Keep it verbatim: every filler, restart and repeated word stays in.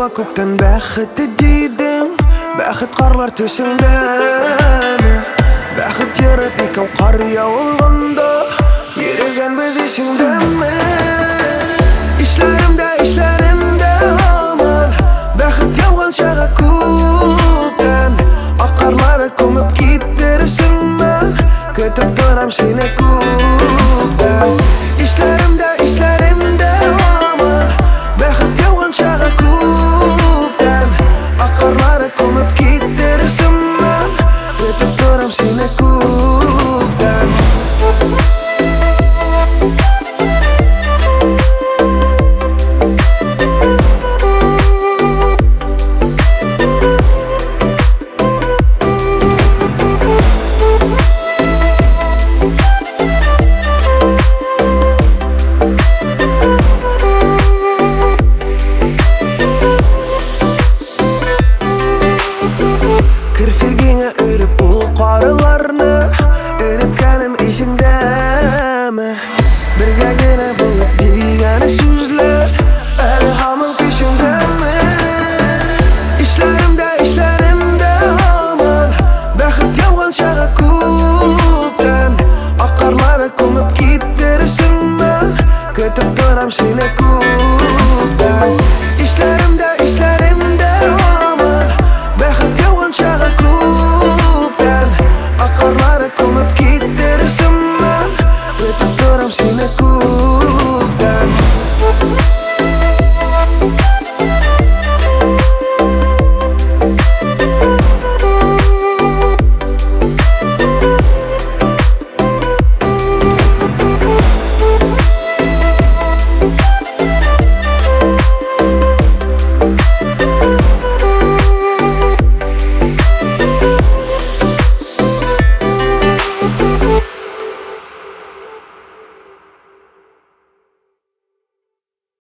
көптен бәхетті дейдім, бәхет қарлар төсіңдені. Бәхет еріп екеу қар яуғанда, еріген біз есіңдемі? Ишлерімде, ишлерімде аман, бәхет яуған шаға көптен. Ақ қарлары көміп кеттерісіңмен, күтіп тұрам сені көптен. Ишлерімде, ишлерімде аман, бәхет яуған шаға көптен. Ақ қарлары көміп кеттерісіңмен, күтіп тұрам сені көптен.